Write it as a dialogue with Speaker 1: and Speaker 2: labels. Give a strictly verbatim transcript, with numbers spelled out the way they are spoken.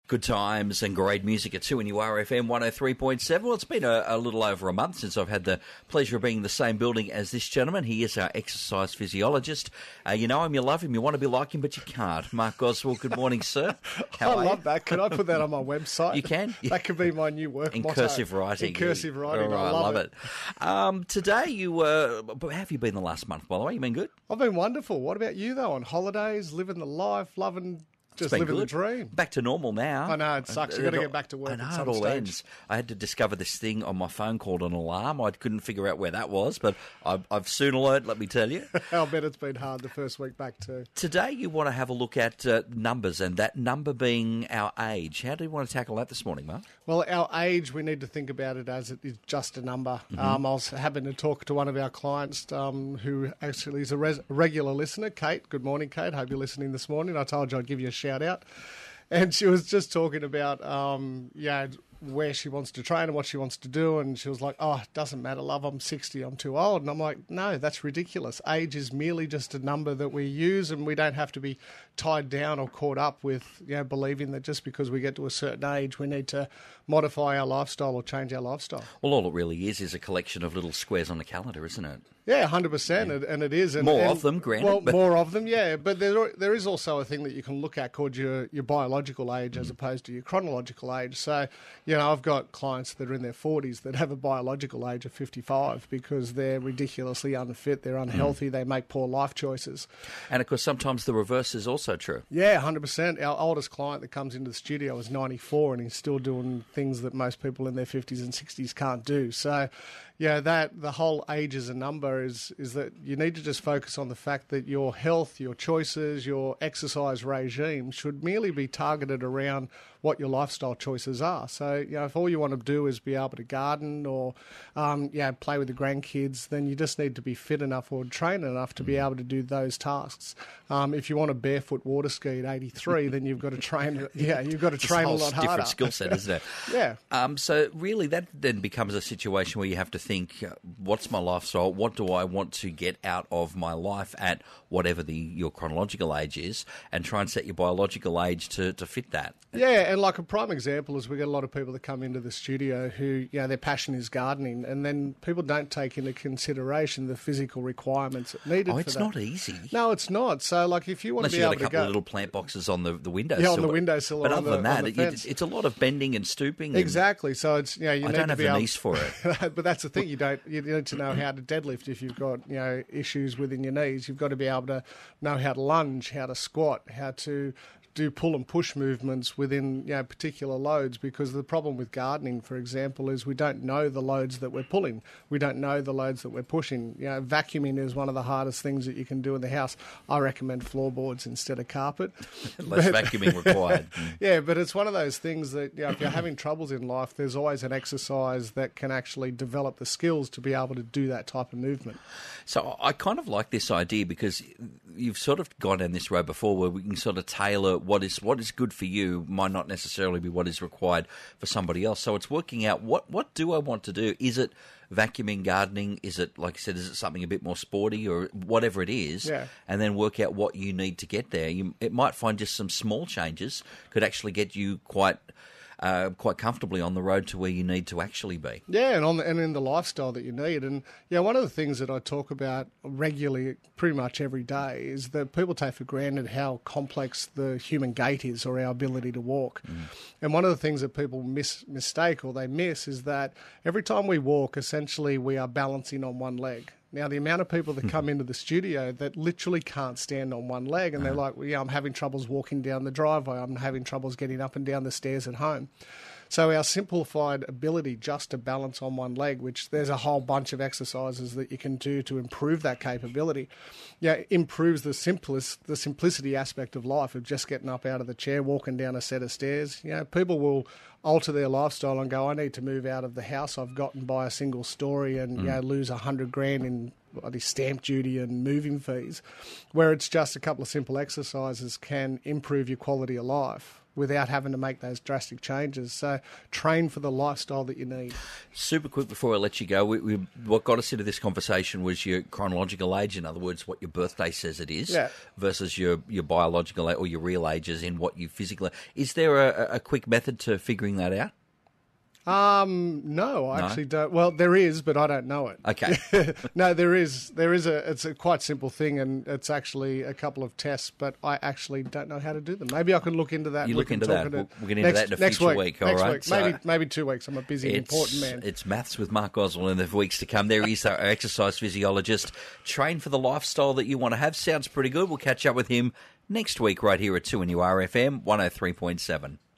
Speaker 1: Good times and great music at two N U R F M one oh three point seven. Well, it's been a, a little over a month since I've had the pleasure of being in the same building as this gentleman. He is our exercise physiologist. Uh, you know him, you love him, you want to be like him, but you can't. Mark Goswell, good morning, sir. How
Speaker 2: I
Speaker 1: are
Speaker 2: love
Speaker 1: you?
Speaker 2: that. Can I put that on my website?
Speaker 1: You can.
Speaker 2: That could be my new work
Speaker 1: In
Speaker 2: motto.
Speaker 1: cursive writing.
Speaker 2: In cursive writing.
Speaker 1: All right,
Speaker 2: I love,
Speaker 1: it. it. Um, today, you uh, how have you been the last month, by the way? You been good?
Speaker 2: I've been wonderful. What about you, though? On holidays, living the life, loving... Just living
Speaker 1: good.
Speaker 2: the dream.
Speaker 1: Back to normal now.
Speaker 2: I know, it sucks. You've got to get back to work
Speaker 1: I know,
Speaker 2: at some
Speaker 1: it all
Speaker 2: stage.
Speaker 1: ends. I had to discover this thing on my phone called an alarm. I couldn't figure out where that was, but I've, I've soon learned, let me tell you.
Speaker 2: I'll bet it's been hard the first week back too.
Speaker 1: Today you want to have a look at uh, numbers, and that number being our age. How do you want to tackle that this morning, Mark?
Speaker 2: Well, our age, we need to think about it as it is just a number. Mm-hmm. Um, I was having to talk to one of our clients um, who actually is a res- regular listener, Kate. Good morning, Kate. Hope you're listening this morning. I told you I'd give you a shout out. And she was just talking about, um, yeah, where she wants to train and what she wants to do. And she was like, oh, it doesn't matter, love, I'm sixty, I'm too old. And I'm like, no, that's ridiculous. Age is merely just a number that we use, and we don't have to be tied down or caught up with, you know, believing that just because we get to a certain age, we need to modify our lifestyle or change our lifestyle.
Speaker 1: Well, all it really is is a collection of little squares on the calendar, isn't it?
Speaker 2: Yeah, one hundred percent, yeah. and it is. And,
Speaker 1: more
Speaker 2: and,
Speaker 1: of them, granted.
Speaker 2: Well,
Speaker 1: but...
Speaker 2: more of them, yeah. But there, there is also a thing that you can look at called your, your biological age mm. as opposed to your chronological age. So, you know, I've got clients that are in their forties that have a biological age of fifty-five because they're ridiculously unfit, they're unhealthy, mm. they make poor life choices.
Speaker 1: And, of course, sometimes the reverse is also true.
Speaker 2: Yeah, one hundred percent. Our oldest client that comes into the studio is ninety-four, and he's still doing things that most people in their fifties and sixties can't do. So, yeah, that the whole age as a number is is that you need to just focus on the fact that your health, your choices, your exercise regime should merely be targeted around what your lifestyle choices are. So, you know, if all you want to do is be able to garden or, um, yeah, play with the grandkids, then you just need to be fit enough or trained enough to be able to do those tasks. Um, if you want to barefoot water ski at eighty-three, then you've got to train. Yeah, you've got to train a, a lot harder.
Speaker 1: Different skill set, isn't it?
Speaker 2: Yeah.
Speaker 1: Um, so really, that then becomes a situation where you have to think, uh, what's my lifestyle? What do I want to get out of my life at whatever the your chronological age is, and try and set your biological age to, to fit that.
Speaker 2: Yeah, and like a prime example is we get a lot of people that come into the studio who, you know, their passion is gardening, and then people don't take into consideration the physical requirements needed
Speaker 1: oh,
Speaker 2: for
Speaker 1: it's
Speaker 2: that.
Speaker 1: not easy.
Speaker 2: No, it's not. So, like, if you want
Speaker 1: Unless
Speaker 2: to be
Speaker 1: you've
Speaker 2: able
Speaker 1: got a
Speaker 2: to
Speaker 1: couple
Speaker 2: go...
Speaker 1: of little plant boxes on the, the windowsill.
Speaker 2: Yeah, on the windowsill.
Speaker 1: But
Speaker 2: or
Speaker 1: other
Speaker 2: on
Speaker 1: than
Speaker 2: the,
Speaker 1: that, it, it's, it's a lot of bending and stooping. And
Speaker 2: exactly. So, it's, you know, you
Speaker 1: I
Speaker 2: need
Speaker 1: don't
Speaker 2: to
Speaker 1: have
Speaker 2: be
Speaker 1: the
Speaker 2: able...
Speaker 1: knees for it.
Speaker 2: But that's the thing. You don't. You need to know how to deadlift if you've got, you know, issues within your knees. You've got to be able to know how to lunge, how to squat, how to do pull and push movements within, you know, particular loads, because the problem with gardening, for example, is we don't know the loads that we're pulling. We don't know the loads that we're pushing. You know, vacuuming is one of the hardest things that you can do in the house. I recommend floorboards instead of carpet.
Speaker 1: Less
Speaker 2: but,
Speaker 1: vacuuming required.
Speaker 2: Yeah, but it's one of those things that, you know, if you're having troubles in life, there's always an exercise that can actually develop the skills to be able to do that type of movement.
Speaker 1: So I kind of like this idea because you've sort of gone down this road before where we can sort of tailor what is what is good for you might not necessarily be what is required for somebody else. So it's working out what, what do I want to do? Is it vacuuming, gardening? Is it, like I said, is it something a bit more sporty or whatever it is?
Speaker 2: Yeah.
Speaker 1: And then work out what you need to get there. You, it might find just some small changes could actually get you quite... Uh, quite comfortably on the road to where you need to actually be.
Speaker 2: Yeah, and on the, and in the lifestyle that you need. And yeah, one of the things that I talk about regularly, pretty much every day, is that people take for granted how complex the human gait is, or our ability to walk. Mm. And one of the things that people mis- mistake or they miss is that every time we walk, essentially we are balancing on one leg. Now, the amount of people that come into the studio that literally can't stand on one leg, and they're like, well, yeah, I'm having troubles walking down the driveway, I'm having troubles getting up and down the stairs at home. So our simplified ability just to balance on one leg, which there's a whole bunch of exercises that you can do to improve that capability, yeah, improves the simplest, the simplicity aspect of life of just getting up out of the chair, walking down a set of stairs. You know, people will alter their lifestyle and go, I need to move out of the house I've gotten by a single story and mm. you know, lose a hundred grand in bloody stamp duty and moving fees, where it's just a couple of simple exercises can improve your quality of life without having to make those drastic changes. So train for the lifestyle that you need.
Speaker 1: Super quick before I let you go, we, we, what got us into this conversation was your chronological age, in other words, what your birthday says it is,
Speaker 2: yeah.
Speaker 1: versus your, your biological or your real ages in what you physically... Is there a, a quick method to figuring that out?
Speaker 2: Um, no, I
Speaker 1: No?
Speaker 2: actually don't. Well, there is, but I don't know it.
Speaker 1: Okay.
Speaker 2: No, there is. There is a. It's a quite simple thing, and it's actually a couple of tests, but I actually don't know how to do them. Maybe I can look into that.
Speaker 1: You
Speaker 2: and
Speaker 1: look
Speaker 2: we can
Speaker 1: into
Speaker 2: talk
Speaker 1: that.
Speaker 2: into
Speaker 1: We'll, we'll get into
Speaker 2: next,
Speaker 1: that in a
Speaker 2: next
Speaker 1: future
Speaker 2: week.
Speaker 1: week, all
Speaker 2: next
Speaker 1: right?
Speaker 2: week.
Speaker 1: So
Speaker 2: Maybe maybe two weeks. I'm a busy,
Speaker 1: it's,
Speaker 2: important man.
Speaker 1: It's maths with Mark Oswald in the weeks to come. There is our exercise physiologist. Train for the lifestyle that you want to have. Sounds pretty good. We'll catch up with him next week right here at two N U R F M one oh three point seven.